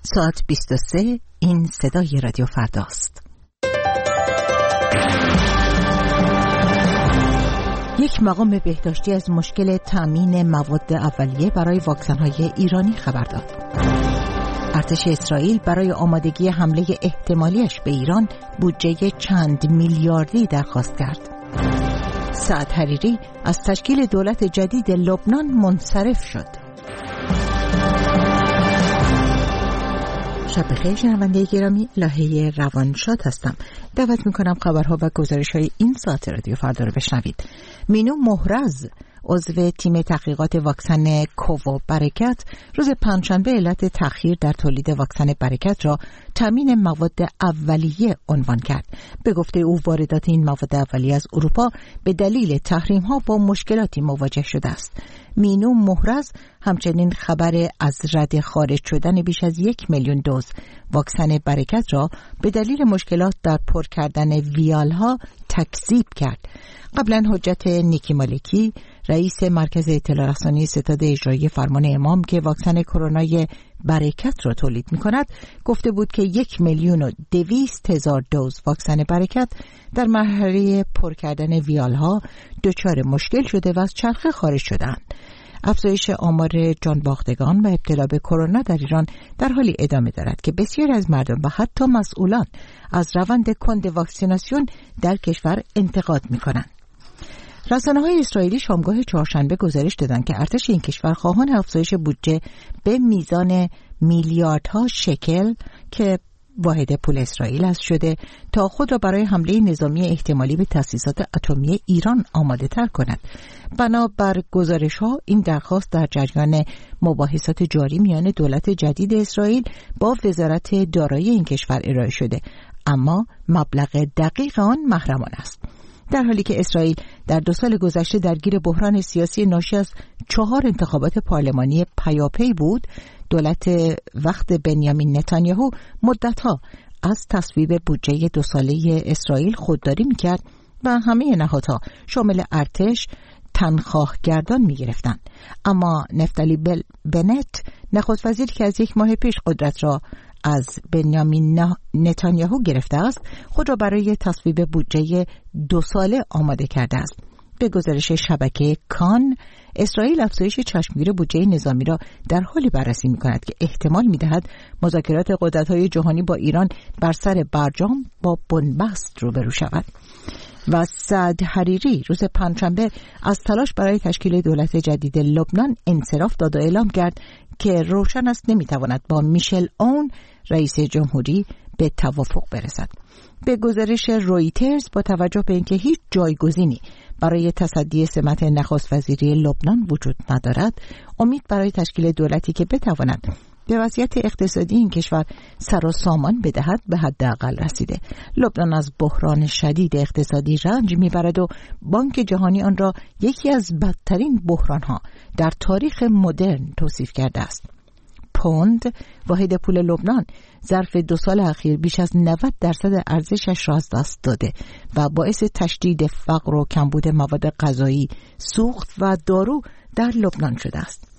ساعت 23. این صدای رادیو فرداست. یک مقام بهداشتی از مشکل تامین مواد اولیه برای واکسن‌های ایرانی خبر داد. ارتش اسرائیل برای آمادگی حمله احتمالیش به ایران بودجه چند میلیاردی درخواست کرد. سعد حریری از تشکیل دولت جدید لبنان منصرف شد. شب بخیر شنونده گرامی، لاهه روانشاد هستم. دعوت میکنم خبرها و گزارش‌های این ساعت رادیو فردا رو بشنوید. مینو محرز، عضو تیم تحقیقات واکسن کوو برکت، روز پنجشنبه علت تأخیر در تولید واکسن برکت را تامین مواد اولیه عنوان کرد. به گفته او واردات این مواد اولیه از اروپا به دلیل تحریم‌ها با مشکلاتی مواجه شده است. مینو محرز همچنین خبر از رد خارج شدن بیش از 1 میلیون دوز واکسن برکت را به دلیل مشکلات در پر کردن ویالها تکذیب کرد. قبلا حجت نیکی مالکی، رئیس مرکز اطلاع رسانی ستاد اجرایی فرمان امام که واکسن کرونای برکت را تولید می‌کند، گفته بود که 1,200,000 دوز واکسن برکت در مرحله پر کردن ویالها دچار مشکل شده و از چرخه خارج شدند. افزایش آمار جانباختگان و ابتلا به کرونا در ایران در حالی ادامه دارد که بسیاری از مردم و حتی مسئولان از روند کند واکسیناسیون در کشور انتقاد می‌کنند. رسانه‌های اسرائیلی شامگاه چهارشنبه گزارش دادند که ارتش این کشور خواهان افزایش بودجه به میزان میلیاردها شکل که واحد پول اسرائیل است شده تا خود را برای حمله نظامی احتمالی به تأسیسات اتمی ایران آماده تر کند. بنابر گزارش‌ها این درخواست در جریان مباحثات جاری میان دولت جدید اسرائیل با وزارت دارایی این کشور ارائه شده، اما مبلغ دقیق آن محرمانه است. در حالی که اسرائیل در 2 سال گذشته درگیر بحران سیاسی ناشی از 4 انتخابات پارلمانی پیاپی بود، دولت وقت بنیامین نتانیاهو مدتها از تصویب بودجه 2 ساله اسرائیل خودداری میکرد و همه نهادها شامل ارتش تنخواهگردان میگرفتند. اما نفتالی بنت، نخست وزیری که از 1 ماه پیش قدرت را از بنیامین نتانیاهو گرفته است، خود را برای تصویب بودجه 2 ساله آماده کرده است. به گزارش شبکه کان، اسرائیل افزایش چشمگیر بودجه نظامی را در حالی بررسی می‌کند که احتمال می‌دهد مذاکرات قدرت‌های جهانی با ایران بر سر برجام با بنبست روبرو شود. و سعد حریری روز پنجشنبه از تلاش برای تشکیل دولت جدید لبنان انصراف داد و اعلام کرد که روشن است نمی‌تواند با میشل اون رئیس جمهوری به توافق برسد. به گزارش رویترز، با توجه به اینکه هیچ جایگزینی برای تصدی سمت نخست وزیری لبنان وجود ندارد، امید برای تشکیل دولتی که بتواند به وضعیت اقتصادی این کشور سر و سامان بدهد به حداقل رسیده. لبنان از بحران شدید اقتصادی رنج میبرد و بانک جهانی آن را یکی از بدترین بحرانها در تاریخ مدرن توصیف کرده است. پوند، واحد پول لبنان، ظرف 2 سال اخیر بیش از 90% ارزشش را از دست داده و باعث تشدید فقر و کمبود مواد غذایی، سوخت و دارو در لبنان شده است.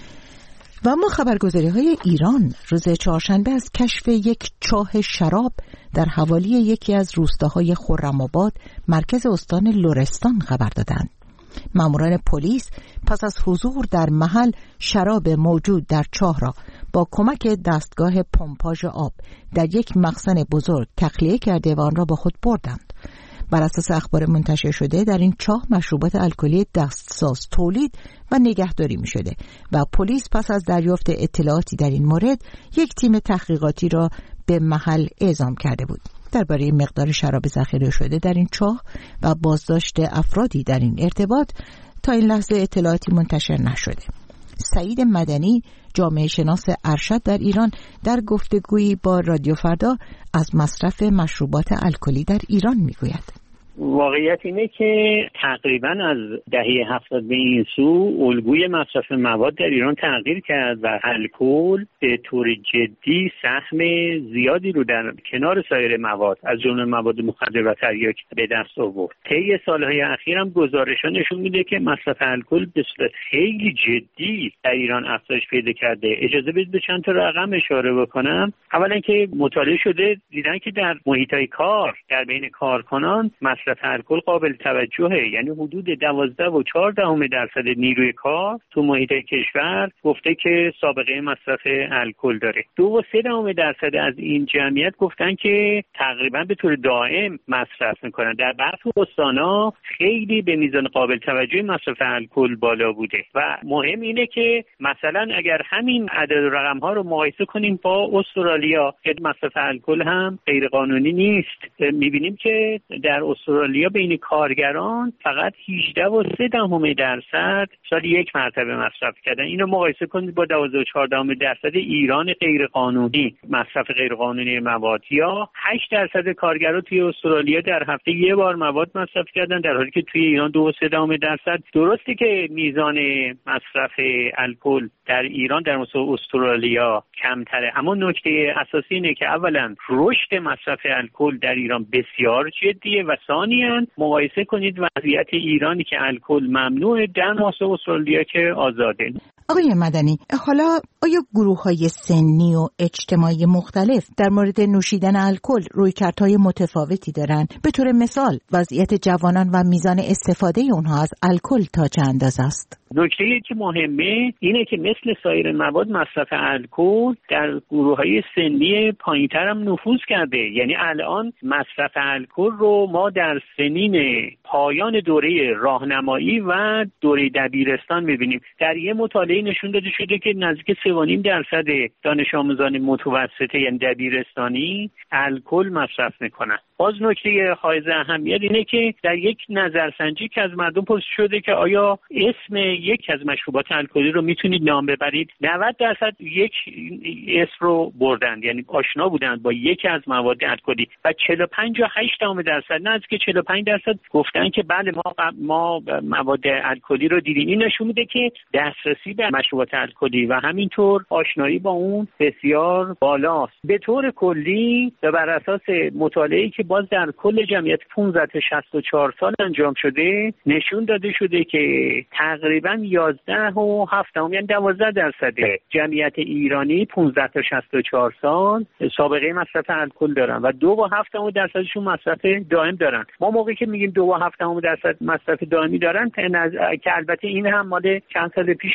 و اما خبرگزاری‌های ایران روز چهارشنبه از کشف یک چاه شراب در حوالی یکی از روستاهای خرم‌آباد، مرکز استان لرستان خبر دادند. ماموران پلیس پس از حضور در محل شراب موجود در چاه را با کمک دستگاه پمپاژ آب در یک مخزن بزرگ تخلیه کرده و آن را با خود بردند. بر اساس اخبار منتشر شده در این چاه مشروبات الکلی دستساز تولید و نگهداری می شده و پلیس پس از دریافت اطلاعاتی در این مورد یک تیم تحقیقاتی را به محل اعزام کرده بود. درباره مقدار شراب ذخیره شده در این چاه و بازداشت افرادی در این ارتباط تا این لحظه اطلاعاتی منتشر نشده. سعید مدنی، جامعه شناس ارشد در ایران، در گفتگویی با رادیو فردا از مصرف مشروبات الکلی در ایران میگوید. واقعیت اینه که تقریبا از دهه 70 به این سو الگوی مصرف مواد در ایران تغییر کرد و الکل به طور جدی سهم زیادی رو در کنار سایر مواد از جمله مواد مخدر و تریاک به دست آورد. طی سالهای اخیر هم گزارش‌ها نشون میده که مصرف الکل به صورت خیلی جدی در ایران افزایش پیدا کرده. اجازه بدید به چند تا رقم اشاره بکنم. اولا که مطالعه شده دیدن که در محیط‌های کار در بین کارکنان مصرف الکل قابل توجهه، یعنی حدود 12.4% نیروی کار تو محیط‌های کشور گفته که سابقه مصرف الکل داره. 2.3% از این جمعیت گفتن که تقریبا به طور دائم مصرف میکنن. در برخی استان‌ها خیلی به میزان قابل توجهی مصرف الکل بالا بوده و مهم اینه که مثلا اگر همین عدد و رقم‌ها رو مقایسه کنیم با استرالیا که مصرف الکل هم غیر قانونی نیست، می‌بینیم که در استرالیا بین کارگران فقط 18.3% سال یک مرتبه مصرف کردن. اینو مقایسه کنید با 12.4% ایران غیر قانونی مصرف غیر قانونی مواد، یا 8% کارگران توی استرالیا در هفته یک بار مواد مصرف کردن، در حالی که توی ایران 2.3%. درسته که میزان مصرف الکل در ایران در مقایسه استرالیا کمتره، اما نکته اساسی اینه که اولا رشد مصرف الکل در ایران بسیار جدیه و ثانیاً مقایسه کنید وضعیت ایرانی که الکل ممنوعه در مقایسه استرالیا که آزاده. آقای مدنی، حالا آیا گروه‌های سنی و اجتماعی مختلف در مورد نوشیدن الکل رویکردهای متفاوتی دارن؟ به طور مثال وضعیت جوانان و میزان استفاده اونها از الکل تا چه اندازه است؟ نکته‌ای که مهمه اینه که مثل سایر مواد مصرف الکل در گروه‌های سنی پایین‌تر هم نفوذ کرده. یعنی الان مصرف الکل رو ما در سنین پایان دوره راهنمایی و دوره دبیرستان می‌بینیم. در یه مطالعه نشون داده شده که نزدیک 3.5% دانش آموزان متوسطه یعنی دبیرستانی الکل مصرف میکنن. باز نکته حائز اهمیت اینه که در یک نظرسنجی که از مردم پرسیده شده که آیا اسم یک از مشروبات الکلی رو میتونید نام ببرید، 90% یک اسم رو بردن، یعنی آشنا بودن با یکی از مواد الکلی و 45.8% نزدیک 45% گفتن که بله ما مواد الکلی رو دیدیم. این نشون میده که دسترسی به مشروبات الکلی و همینطور آشنایی با اون بسیار بالاست. به طور کلی و بر اساس مطالعه‌ای که باز در کل جمعیت 15 تا 64 سال انجام شده نشون داده شده که تقریباً 11.7 یعنی 12% جمعیت ایرانی 15 تا 64 سال سابقه مصرف الکل دارن و 2.7% مصرف دائم دارن. ما موقعی که میگیم 2.7% مصرف دائمی دارن که البته این هم مال چند سال پیش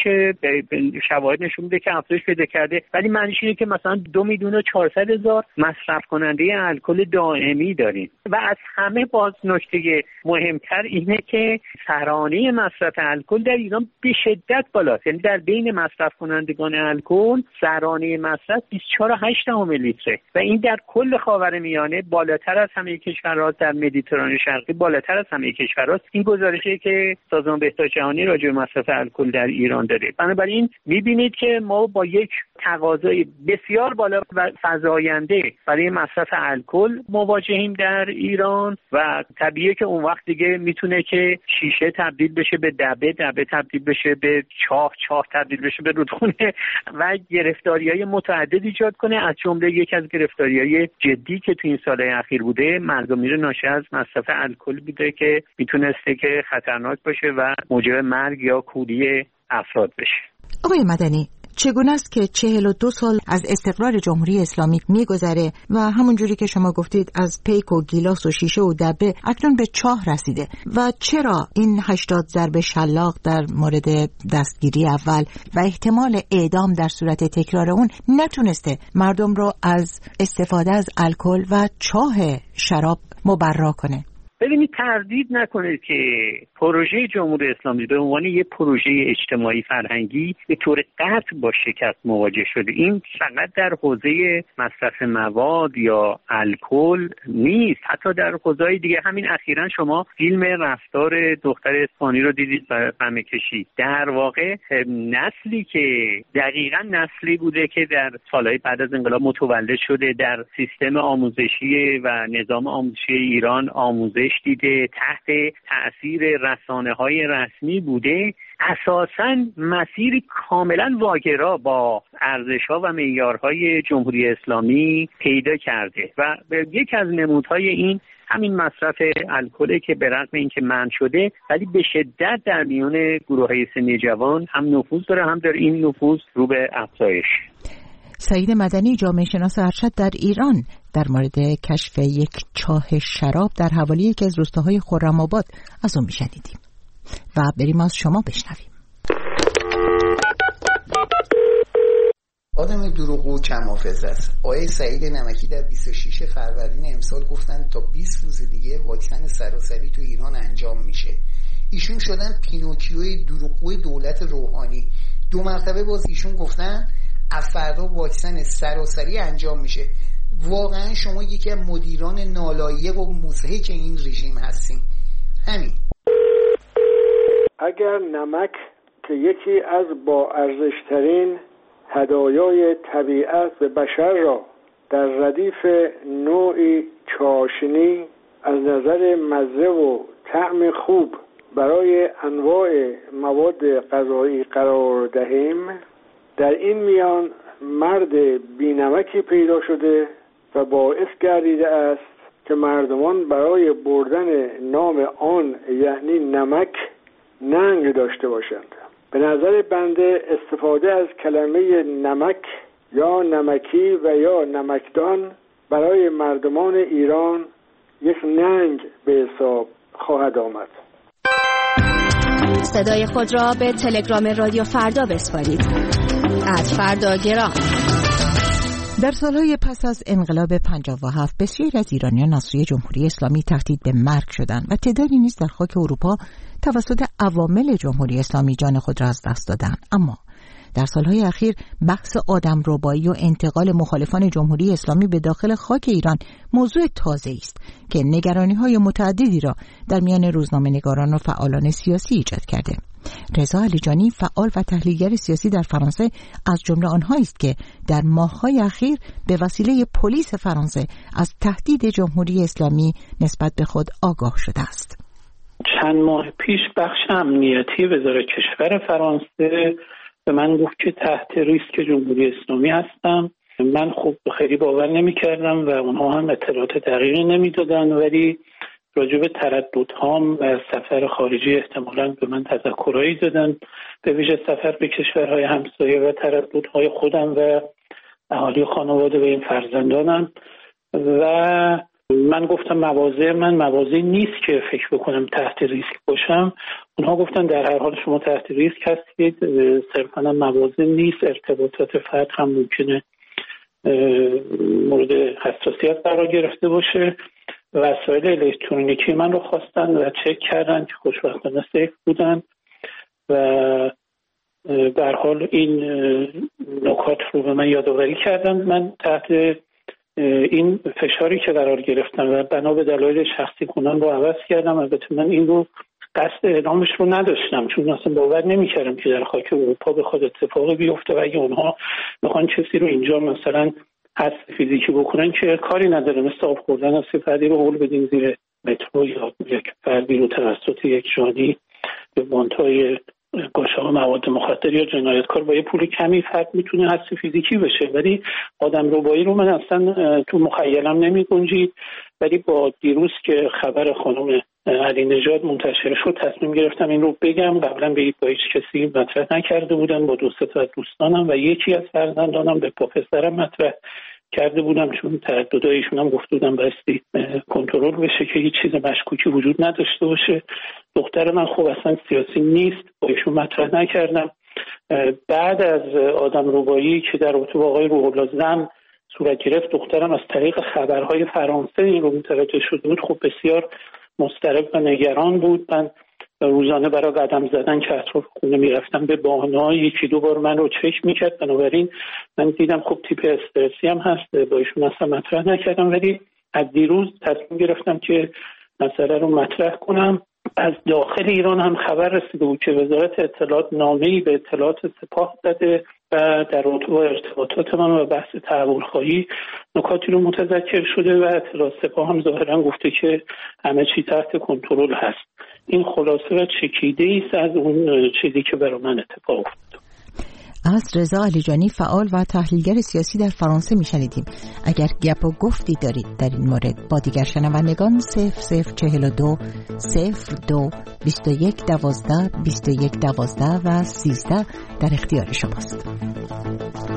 شواهد نشون میده که افزایش پیدا کرده، ولی معنیش اینه که مثلا 2,400,000 مصرف کننده الکل دائمی داریم. و از همه باز نکته مهمتر اینه که سرانه مصرف الکل در ایران به شدت بالاست. یعنی در بین مصرف کنندگان الکل سرانه مصرف 24.8 لیتره و این در کل خاورمیانه بالاتر از همه کشورها، در مدیترانه شرقی بالاتر از همه کشورها. این گزارشی که سازمان بهداشت جهانی راجع به مصرف الکل در ایران داره. بنابراین می‌بینید که ما با یک تقاضای بسیار بالا و فزاینده برای مصرف الکل مواجهیم در ایران و طبیعیه که اون وقت دیگه میتونه که شیشه تبدیل بشه به دبه تبدیل بشه به چاه تبدیل بشه به رودخونه و گرفتاری‌های متعدد ایجاد کنه. از جمله یک از گرفتاری‌های جدی که تو این سال‌های اخیر بوده مرگ و میر ناشی از مصرف الکل بوده که میتونسته که خطرناک باشه و موجب مرگ یا کوری افراد بشه. آقای مدنی، چگونه است که 42 سال از استقرار جمهوری اسلامی میگذره و همونجوری که شما گفتید از پیک و گیلاس و شیشه و دبه اکنون به چاه رسیده و چرا این 80 ضرب شلاق در مورد دستگیری اول و احتمال اعدام در صورت تکرار اون نتونسته مردم رو از استفاده از الکل و چاه شراب مبرا کنه؟ ببینید، تردید نکنید که پروژه جمهوری اسلامی به عنوان یک پروژه اجتماعی فرهنگی به طور قطع با شکست مواجه شده. این فقط در حوزه مصرف مواد یا الکل نیست، حتی در حوزه‌های دیگه. همین اخیراً شما فیلم رفتار دختر اسپانی رو دیدید و قمه کشید. در واقع نسلی که دقیقاً نسلی بوده که در سالهای بعد از انقلاب متولد شده، در سیستم آموزشی و نظام آموزشی ایران آموزه نمایش دیده، تحت تأثیر رسانه‌های رسمی بوده، اساساً مسیری کاملا واگرا با ارزش‌ها و معیارهای جمهوری اسلامی پیدا کرده و یک از نمودهای این همین مصرف الکل که به رغم اینکه منع شده ولی به شدت در میان گروه‌های سنی جوان هم نفوذ داره، هم در این نفوذ رو به افزایش. سعید مدنی، جامعه شناس ارشد در ایران، در مورد کشف یک چاه شراب در حوالی یکی از روستاهای خرم‌آباد از اون میشنیدیم و بریم از شما بشنویم. آدم دروغگو کم حافظه است. آقای سعید نمکی در 26 فروردین امسال گفتن تا 20 روز دیگه واکسن سراسری تو ایران انجام میشه. ایشون شدن پینوکیوی دروغگوی دولت روحانی. 2 مرتبه باز ایشون گفتن از فردا واکسن سراسری انجام میشه. واقعا شما یکی از مدیران نالایق و مضحک این رژیم هستین. همین. اگر نمک که یکی از با ارزشترین هدایای طبیعت به بشر را در ردیف نوعی چاشنی از نظر مزه و طعم خوب برای انواع مواد غذایی قرار دهیم، در این میان مرد بینمکی پیدا شده و باعث گردیده است که مردمان برای بردن نام آن یعنی نمک ننگ داشته باشند. به نظر بنده استفاده از کلمه نمک یا نمکی و یا نمکدان برای مردمان ایران یک ننگ به حساب خواهد آمد. صدای خود را به تلگرام رادیو فردا بسپارید. @فرداگرام. در سالهای پس از انقلاب 57 بسیاری از ایرانیان از سوی جمهوری اسلامی تهدید به مرگ شدند و تعدادی نیز در خاک اروپا توسط عوامل جمهوری اسلامی جان خود را از دست دادند. اما در سالهای اخیر بحث آدمربایی و انتقال مخالفان جمهوری اسلامی به داخل خاک ایران موضوع تازه‌ای است که نگرانی‌های متعددی را در میان روزنامه‌نگاران و فعالان سیاسی ایجاد کرده. رضا علیجانی، فعال و تحلیلگر سیاسی در فرانسه، از جمله آنهایی است که در ماه‌های اخیر به وسیله پلیس فرانسه از تهدید جمهوری اسلامی نسبت به خود آگاه شده است. چند ماه پیش بخش امنیتی وزارت کشور فرانسه به من گفت که تحت ریسک جمهوری اسلامی هستم. من خب خیلی باور نمی‌کردم و اونها هم اطلاعات دقیقی نمی‌دادن، ولی راجع به ترددهام و سفر خارجی احتمالاً به من تذکرایی دادن، به ویژه سفر به کشورهای همسایه و ترددهای خودم و اهالی خانواده و این فرزندانم. و من گفتم مواضع نیست که فکر بکنم تحت ریسک باشم. اونها گفتن در هر حال شما تحت ریسک هستید، صرفاً مواضع نیست، ارتباطات فرد هم ممکنه مورد حساسیت قرار گرفته باشه. وسایل الکترونیکی من رو خواستن و چک کردن که خوشبختانه سیف بودن و به هر حال این نکات رو به من یادآوری کردن. من تحت این فشاری که قرار گرفتم و بنا به دلایل شخصی کنم رو عوض کردم. البته من این رو قصد اعلامش رو نداشتم، چون اصلا باور نمی‌کردم که در خاک اروپا بخواد اتفاقی بیفته و اگه اونها بخوان کسی رو اینجا مثلا حس فیزیکی بکنن که کاری نداره، مثل آب خوردن از فردی رو هول بدین زیر مترو یا یک فردی رو توسط یک جانی به وانتای گاشه‌ها مواد مخدر یا جنایتکار با یه پول کمی فرد میتونه حس فیزیکی بشه، ولی آدمربایی رو من اصلا تو مخیلم نمی‌گنجید. ولی با دیروز که خبر خانم علی نژاد منتشر شد تصمیم گرفتم این رو بگم. قبلا به هیچ کسی مطرح نکرده بودم، با 2-3 تا دوستانم و یکی از فرزندانم به پسرم مطرح کرده بودم، چون ترددایشون هم گفته بودم بایستی کنترل بشه که هیچ چیز مشکوکی وجود نداشته باشه. دختر من خب اصلا سیاسی نیست، با ایشون مطرح نکردم. بعد از آدمربایی که در رابطه با آقای روح الله زم صورت گرفت، دخترم از طریق خبرهای فرانسه این رو متوجه شده بود. خب بسیار مضطرب و نگران بود. من روزانه برای قدم زدن که اطراف خونه میرفتم به بهانه‌های 1-2 بار من رو چک میکرد. بنابراین من دیدم خب تیپ استرسی هم هست، با ایشون اصلا مطرح نکردم. ولی از دیروز تصمیم گرفتم که مسئله رو مطرح کنم از داخل ایران هم خبر رسیده بود که وزارت اطلاعات نامه‌ای به اطلاعات سپاه داده و در رابطه با ارتباطات من و بحث تحول خواهی نکاتی رو متذکر شده و اطلاعات سپاه هم ظاهرا گفته که همه چی تحت کنترل هست. این خلاصه و چکیده است از اون چیزی که برای من اتفاق افتاد. از رضا علیجانی، فعال و تحلیلگر سیاسی در فرانسه میشنیدیم. اگر گپ و گفتی دارید در این مورد با دیگر شنوندگان 0042 02 21 12 21 12 و 13 در اختیار شماست.